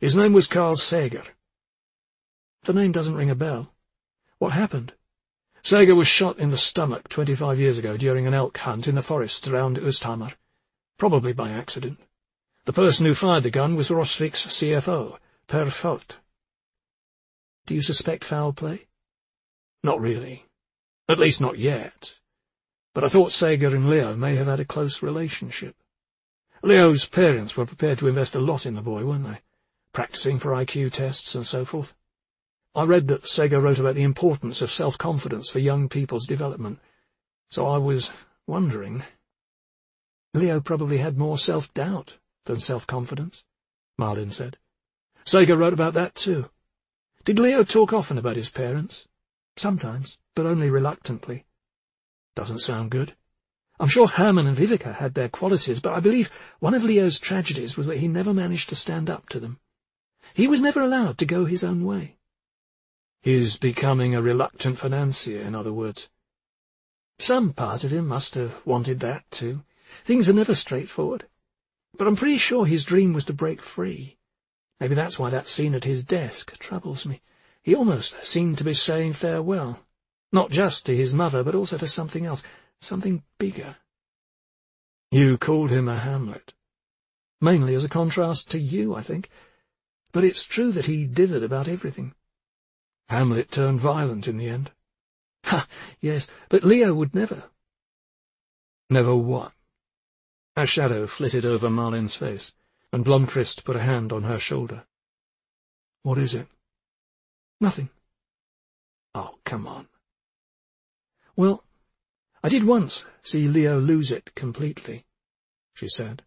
His name was Carl Sager. The name doesn't ring a bell. What happened? Sager was shot in the stomach twenty-five years ago during an elk hunt in the forest around Östhammar, probably by accident. The person who fired the gun was Rosvik's C F O, Per Fort. Do you suspect foul play? Not really. At least not yet. But I thought Sager and Leo may have had a close relationship. Leo's parents were prepared to invest a lot in the boy, weren't they? Practicing for I Q tests and so forth. I read that Sager wrote about the importance of self-confidence for young people's development, so I was wondering. Leo probably had more self-doubt than self-confidence, Marlin said. Sager wrote about that too. Did Leo talk often about his parents? Sometimes, but only reluctantly. Doesn't sound good. I'm sure Herman and Vivica had their qualities, but I believe one of Leo's tragedies was that he never managed to stand up to them. He was never allowed to go his own way. He's becoming a reluctant financier, in other words. Some part of him must have wanted that too. Things are never straightforward. But I'm pretty sure his dream was to break free. Maybe that's why that scene at his desk troubles me. He almost seemed to be saying farewell, not just to his mother, but also to something else, something bigger. You called him a Hamlet. Mainly as a contrast to you, I think. But it's true that he dithered about everything. Hamlet turned violent in the end. Ha, yes, but Leo would never. Never what? A shadow flitted over Marlin's face, and Blomqvist put a hand on her shoulder. What is it? Nothing. Oh, come on. Well, I did once see Leo lose it completely, she said.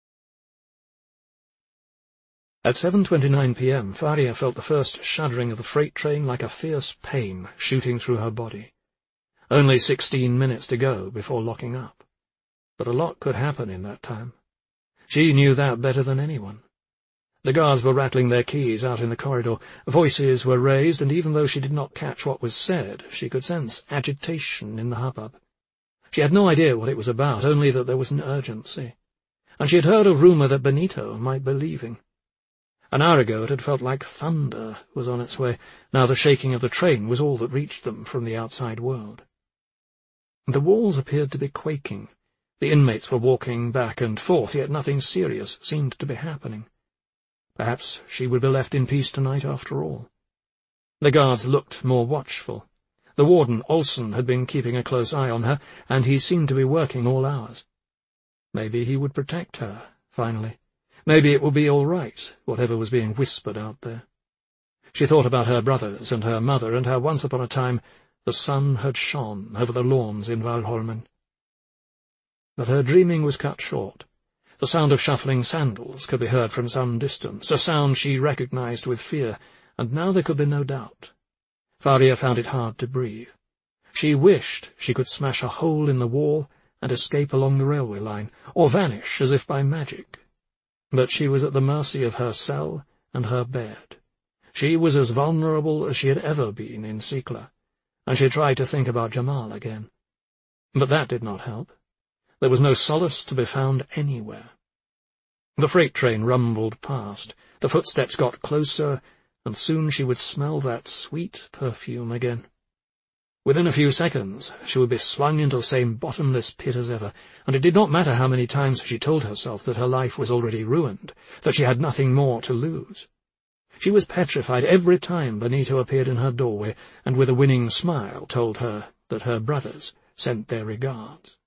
At seven twenty-nine p m, Faria felt the first shuddering of the freight train like a fierce pain shooting through her body. Only sixteen minutes to go before locking up. But a lot could happen in that time. She knew that better than anyone. The guards were rattling their keys out in the corridor, voices were raised, and even though she did not catch what was said, she could sense agitation in the hubbub. She had no idea what it was about, only that there was an urgency. And she had heard a rumour that Benito might be leaving. An hour ago it had felt like thunder was on its way. Now the shaking of the train was all that reached them from the outside world. The walls appeared to be quaking. The inmates were walking back and forth, yet nothing serious seemed to be happening. Perhaps she would be left in peace tonight after all. The guards looked more watchful. The warden, Olsen, had been keeping a close eye on her, and he seemed to be working all hours. Maybe he would protect her, finally. Maybe it would be all right, whatever was being whispered out there. She thought about her brothers and her mother, and how once upon a time the sun had shone over the lawns in Valholmen. But her dreaming was cut short. The sound of shuffling sandals could be heard from some distance, a sound she recognized with fear, and now there could be no doubt. Faria found it hard to breathe. She wished she could smash a hole in the wall and escape along the railway line, or vanish as if by magic. But she was at the mercy of her cell and her bed. She was as vulnerable as she had ever been in Sikla, and she tried to think about Jamal again. But that did not help. There was no solace to be found anywhere. The freight train rumbled past, the footsteps got closer, and soon she would smell that sweet perfume again. Within a few seconds she would be swung into the same bottomless pit as ever, and it did not matter how many times she told herself that her life was already ruined, that she had nothing more to lose. She was petrified every time Benito appeared in her doorway, and with a winning smile told her that her brothers sent their regards.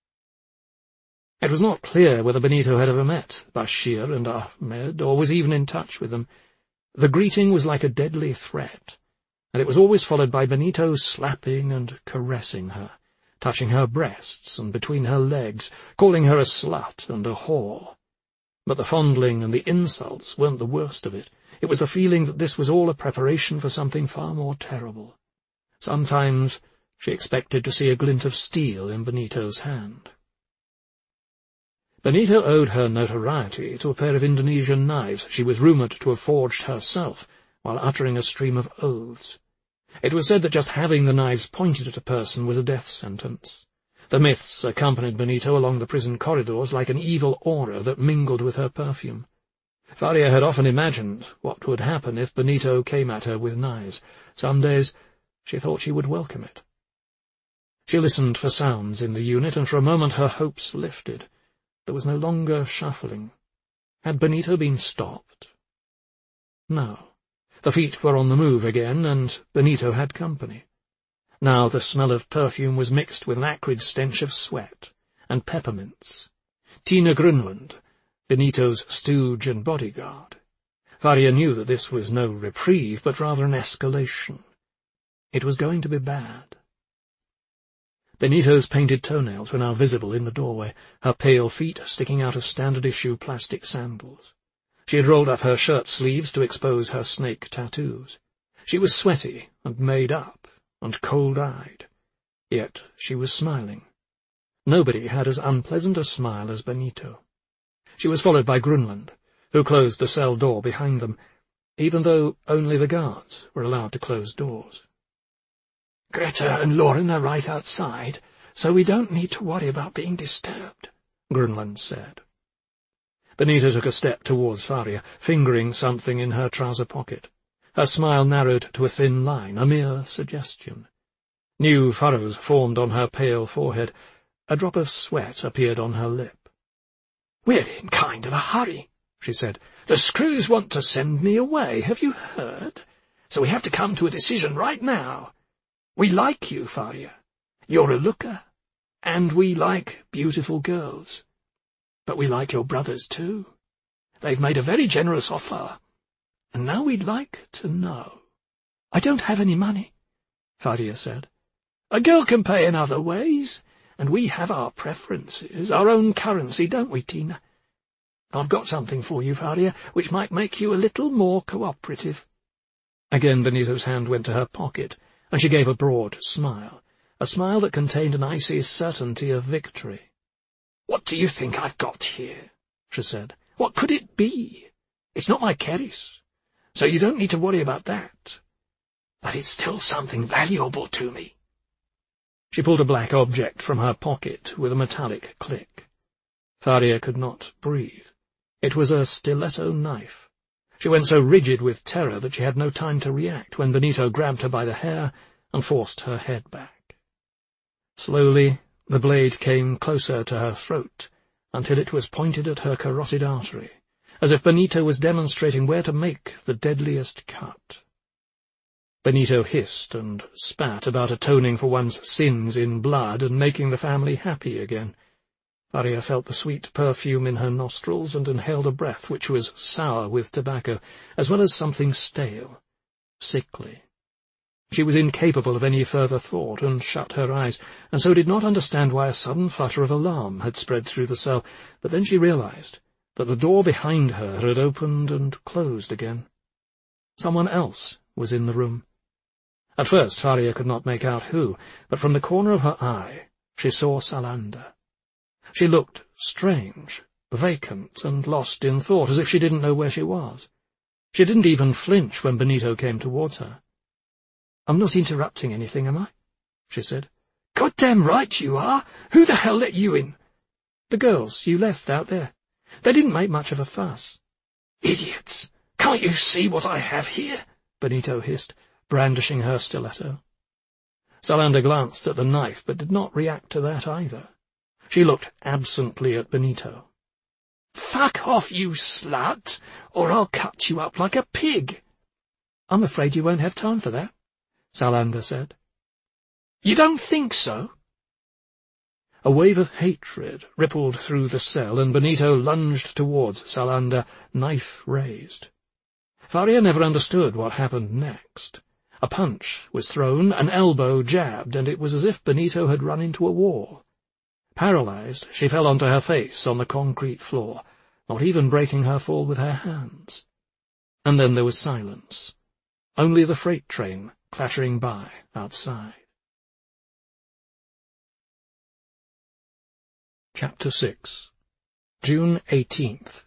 It was not clear whether Benito had ever met Bashir and Ahmed, or was even in touch with them. The greeting was like a deadly threat, and it was always followed by Benito slapping and caressing her, touching her breasts and between her legs, calling her a slut and a whore. But the fondling and the insults weren't the worst of it. It was the feeling that this was all a preparation for something far more terrible. Sometimes she expected to see a glint of steel in Benito's hand. Benito owed her notoriety to a pair of Indonesian knives she was rumoured to have forged herself while uttering a stream of oaths. It was said that just having the knives pointed at a person was a death sentence. The myths accompanied Benito along the prison corridors like an evil aura that mingled with her perfume. Faria had often imagined what would happen if Benito came at her with knives. Some days she thought she would welcome it. She listened for sounds in the unit, and for a moment her hopes lifted. There was no longer shuffling. Had Benito been stopped? No. The feet were on the move again, and Benito had company. Now the smell of perfume was mixed with an acrid stench of sweat and peppermints. Tina Grunlund, Benito's stooge and bodyguard. Faria knew that this was no reprieve, but rather an escalation. It was going to be bad. Benito's painted toenails were now visible in the doorway, her pale feet sticking out of standard-issue plastic sandals. She had rolled up her shirt sleeves to expose her snake tattoos. She was sweaty and made up and cold-eyed. Yet she was smiling. Nobody had as unpleasant a smile as Benito. She was followed by Grunlund, who closed the cell door behind them, even though only the guards were allowed to close doors. "Greta and Lauren are right outside, so we don't need to worry about being disturbed," Grunlund said. Benito took a step towards Faria, fingering something in her trouser pocket. Her smile narrowed to a thin line, a mere suggestion. New furrows formed on her pale forehead. A drop of sweat appeared on her lip. "We're in kind of a hurry," she said. "The screws want to send me away, have you heard? So we have to come to a decision right now. We like you, Faria. You're a looker. And we like beautiful girls. But we like your brothers, too. They've made a very generous offer. And now we'd like to know." "I don't have any money," Faria said. "A girl can pay in other ways, and we have our preferences, our own currency, don't we, Tina? I've got something for you, Faria, which might make you a little more cooperative." Again Benito's hand went to her pocket, and she gave a broad smile, a smile that contained an icy certainty of victory. "What do you think I've got here?" she said. "What could it be? It's not my keris, so you don't need to worry about that. But it's still something valuable to me." She pulled a black object from her pocket with a metallic click. Faria could not breathe. It was a stiletto knife. She went so rigid with terror that she had no time to react when Benito grabbed her by the hair and forced her head back. Slowly, the blade came closer to her throat, until it was pointed at her carotid artery, as if Benito was demonstrating where to make the deadliest cut. Benito hissed and spat about atoning for one's sins in blood and making the family happy again. Faria felt the sweet perfume in her nostrils and inhaled a breath which was sour with tobacco, as well as something stale, sickly. She was incapable of any further thought, and shut her eyes, and so did not understand why a sudden flutter of alarm had spread through the cell, but then she realized that the door behind her had opened and closed again. Someone else was in the room. At first Faria could not make out who, but from the corner of her eye she saw Salander. She looked strange, vacant, and lost in thought, as if she didn't know where she was. She didn't even flinch when Benito came towards her. "I'm not interrupting anything, am I?" she said. "Goddamn right you are! Who the hell let you in?" "The girls you left out there. They didn't make much of a fuss." "Idiots! Can't you see what I have here?" Benito hissed, brandishing her stiletto. Salander glanced at the knife, but did not react to that either. She looked absently at Benito. "Fuck off, you slut, or I'll cut you up like a pig." "I'm afraid you won't have time for that," Salander said. "You don't think so?" A wave of hatred rippled through the cell, and Benito lunged towards Salander, knife raised. Faria never understood what happened next. A punch was thrown, an elbow jabbed, and it was as if Benito had run into a wall. Paralyzed, she fell onto her face on the concrete floor, not even breaking her fall with her hands. And then there was silence, only the freight train clattering by outside. Chapter six. June eighteenth.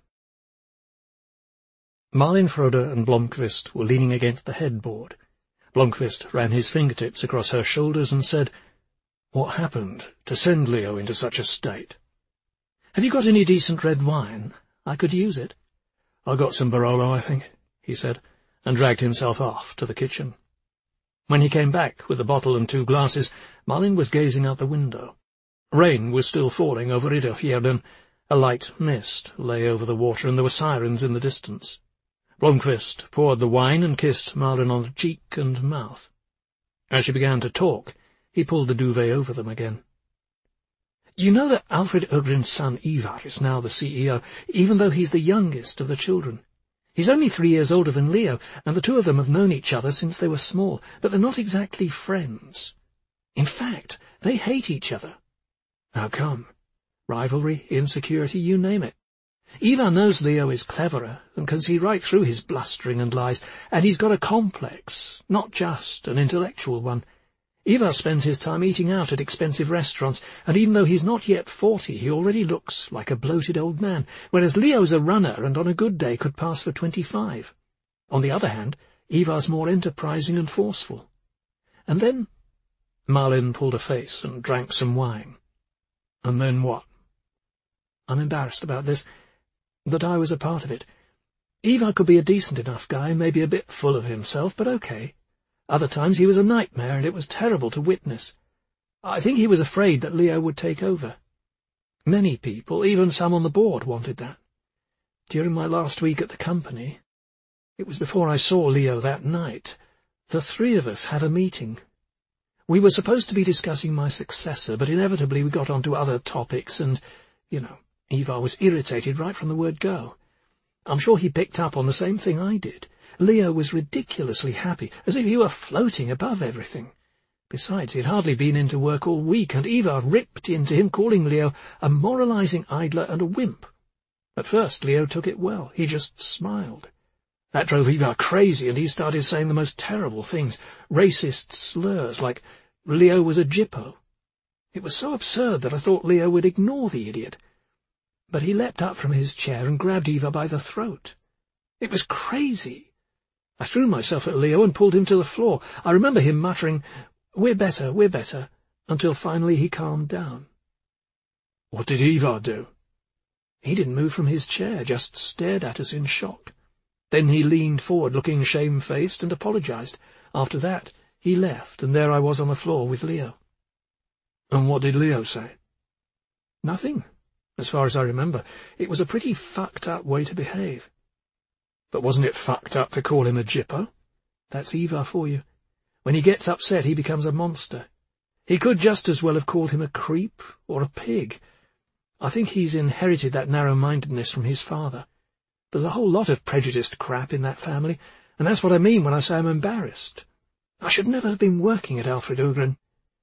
Marlin Frode and Blomqvist were leaning against the headboard. Blomqvist ran his fingertips across her shoulders and said, "What happened to send Leo into such a state?" "Have you got any decent red wine? I could use it." "I got some Barolo, I think," he said, and dragged himself off to the kitchen. When he came back with the bottle and two glasses, Malin was gazing out the window. Rain was still falling over Riddarfjärden. A light mist lay over the water, and there were sirens in the distance. Blomqvist poured the wine and kissed Malin on the cheek and mouth. As she began to talk, he pulled the duvet over them again. "You know that Alfred Ögren's son Ivar is now the C E O, even though he's the youngest of the children. He's only three years older than Leo, and the two of them have known each other since they were small, but they're not exactly friends. In fact, they hate each other. How come? Rivalry, insecurity, you name it. Ivar knows Leo is cleverer and can see right through his blustering and lies, and he's got a complex, not just an intellectual one. Ivar spends his time eating out at expensive restaurants, and even though he's not yet forty, he already looks like a bloated old man, whereas Leo's a runner and on a good day could pass for twenty-five. On the other hand, Ivar's more enterprising and forceful. And then Malin pulled a face and drank some wine. And then what? I'm embarrassed about this, that I was a part of it. Ivar could be a decent enough guy, maybe a bit full of himself, but okay. Other times he was a nightmare, and it was terrible to witness. I think he was afraid that Leo would take over. Many people, even some on the board, wanted that. During my last week at the company, it was before I saw Leo that night, the three of us had a meeting. We were supposed to be discussing my successor, but inevitably we got onto other topics, and, you know, Ivar was irritated right from the word go. I'm sure he picked up on the same thing I did. Leo was ridiculously happy, as if he were floating above everything. Besides, he had hardly been into work all week, and Ivar ripped into him, calling Leo a moralizing idler and a wimp. At first Leo took it well. He just smiled. That drove Ivar crazy, and he started saying the most terrible things, racist slurs like Leo was a Jippo. It was so absurd that I thought Leo would ignore the idiot. But he leapt up from his chair and grabbed Ivar by the throat. It was crazy. I threw myself at Leo and pulled him to the floor. I remember him muttering, "We're better, we're better," until finally he calmed down. What did Ivar do? He didn't move from his chair, just stared at us in shock. Then he leaned forward, looking shamefaced, and apologized. After that, he left, and there I was on the floor with Leo. And what did Leo say? Nothing, as far as I remember. It was a pretty fucked-up way to behave. But wasn't it fucked up to call him a Jippo? That's Ivar for you. When he gets upset, he becomes a monster. He could just as well have called him a creep or a pig. I think he's inherited that narrow-mindedness from his father. There's a whole lot of prejudiced crap in that family, and that's what I mean when I say I'm embarrassed. I should never have been working at Alfred Ögren.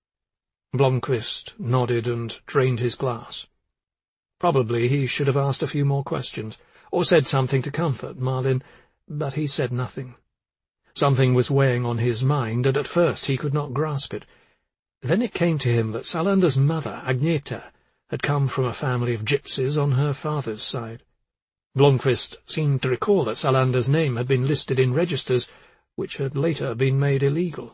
Blomqvist nodded and drained his glass. Probably he should have asked a few more questions, or said something to comfort Malin, but he said nothing. Something was weighing on his mind, and at first he could not grasp it. Then it came to him that Salander's mother, Agneta, had come from a family of gypsies on her father's side. Blomqvist seemed to recall that Salander's name had been listed in registers, which had later been made illegal.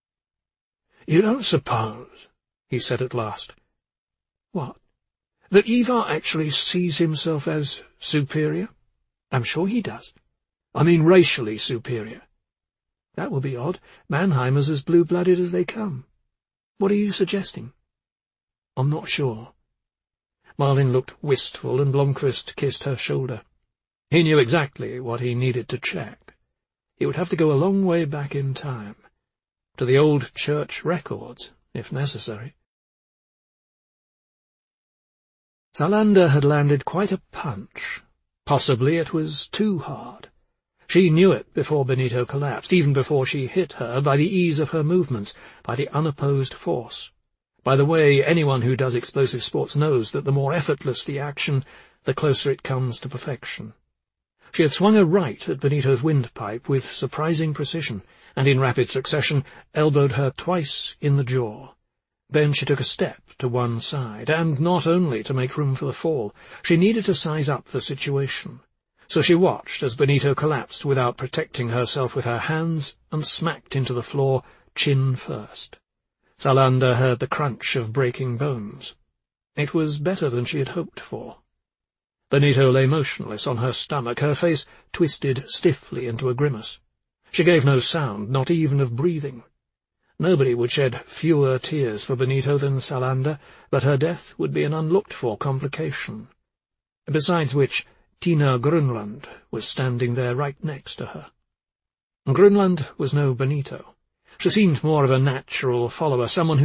"You don't suppose," he said at last. "What? That Ivar actually sees himself as superior? I'm sure he does. I mean racially superior. That will be odd. Mannheimer's as blue-blooded as they come. What are you suggesting?" "I'm not sure." Malin looked wistful, and Blomqvist kissed her shoulder. He knew exactly what he needed to check. He would have to go a long way back in time, to the old church records, if necessary. Salander had landed quite a punch. Possibly it was too hard. She knew it before Benito collapsed, even before she hit her, by the ease of her movements, by the unopposed force. By the way, anyone who does explosive sports knows that the more effortless the action, the closer it comes to perfection. She had swung a right at Benito's windpipe with surprising precision, and in rapid succession elbowed her twice in the jaw. Then she took a step to one side, and not only to make room for the fall. She needed to size up the situation. So she watched as Benito collapsed without protecting herself with her hands and smacked into the floor, chin first. Salander heard the crunch of breaking bones. It was better than she had hoped for. Benito lay motionless on her stomach, her face twisted stiffly into a grimace. She gave no sound, not even of breathing. Nobody would shed fewer tears for Benito than Salander, but her death would be an unlooked-for complication. Besides which, Tina Grunland was standing there right next to her. Grunland was no Benito. She seemed more of a natural follower, someone who